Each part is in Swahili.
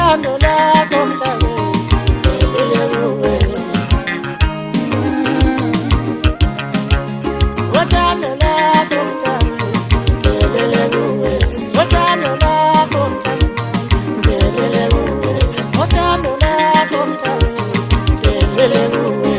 Othando lakho mhlaba ngelele kuwe. Othando lakho mhlaba ngelele kuwe. Othando lakho mhlaba ngelele kuwe. Othando lakho mhlaba ngelele kuwe.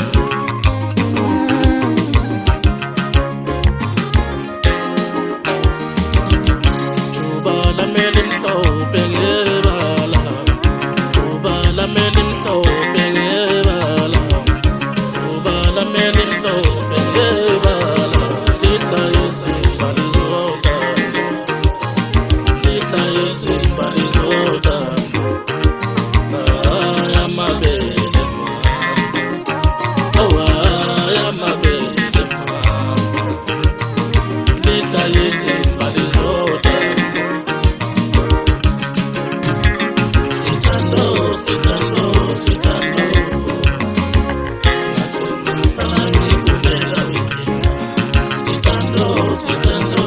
Ubala melim so pengebala. Ubala melim so pengebala. Ubala melim so pengebala. Lita yesimba lizota. Lita yesimba lizota. Aya mabele ma. Aya mabele ma. Lita yesimba lizota. Sitando